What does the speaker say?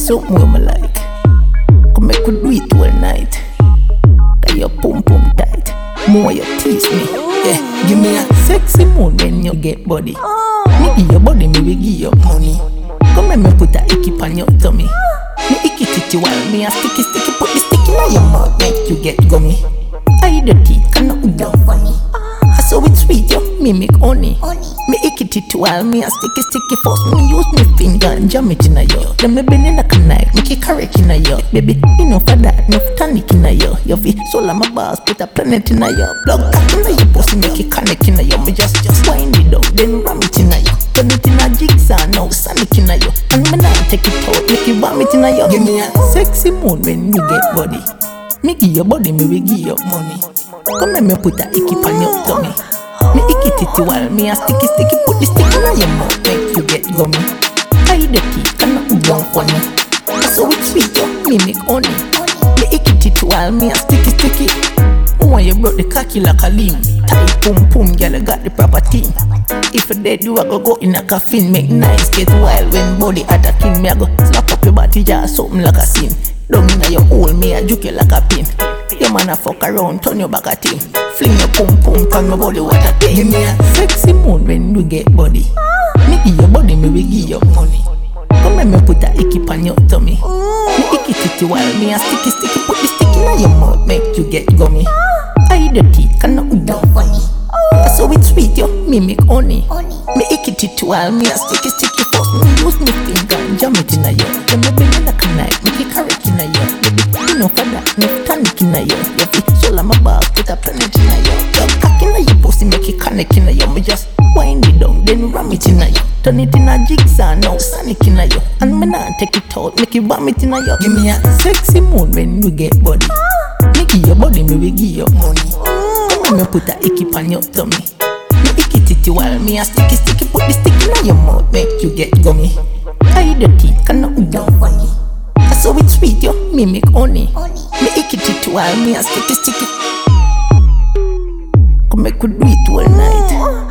something where me like. Come make we do it all night. Got your pum pum tight. More you tease me. Yeah, give me a sexy mood when you get body. Me give your body, me we give you money. Come make me put a icky on your tummy. Me icky titty while me a sticky put the sticky in your mouth make you get gummy. I the teeth cannot do funny. So it's sweet, yo, me make honey. Me icky titty while me a sticky force. Me use me finger and jam it in a yo. Then me bend in like a knife, make it correct in a yo. Baby, enough for that, enough tonic in a yo. Your feet, soul on my bars, put a planet in a yo. Blood cock in a yo, pussy make it connect in a yo. Me just wind it down, then ram it in a yo. Turn it in a jigsaw, now sonic in a yo. And me now take it out, make it vomit in a yo. Give me a sexy mood when you get body. Me give your body, me we give you money. Come let me put a icky on your tummy. Me icky titty while me a sticky put the sticky in your mouth make you get gummy. I the teeth cannot do funny. So it's sweet, yo, me make honey. Me icky titty while me a sticky. Oh, you brought the cocky like a limb. Tight pum pum, girl, I got the proper team. If you dead, you a go in a coffin. Make nice, get wild when body attacking. Me a go slap up your body, just something like a scene. Down in your hole, me a juke you like a pin. Your man a fuck around, turn your back at him. Fling your pum pum from my body, what a thing. Give me a sexy mood when you get body. Me give your body, me we give you money. Come let me put a icky on your tummy. Me icky titty while me a sticky put the sticky in your mouth make you get gummy. I the teeth cannot do funny. So it's sweet, yo, me make honey. Me icky titty while me a sticky force. Me use me finger and jam it in a yo. Then me bend in like a knife, make it correct in a yo. Baby, enough for that, enough tonic in a yo. Your feet, soul on my bars, put a planet in a yo. Your cock in a yo, pussy make it connect in a yo. Me just wind it down, then ram it in a yo. Turn it in a jigsaw, now sonic in a yo. And me now take it out, make it vomit in a yo. Give me a sexy mood when you get body. Me give your body, me we give you money. Come me put a icky on your tummy. Me icky titty while me a sticky put the sticky in your mouth make you get gummy. I the teeth cannot do funny. So it's sweet, yo, me make honey. Me icky titty while me a sticky. Come make we do it all night.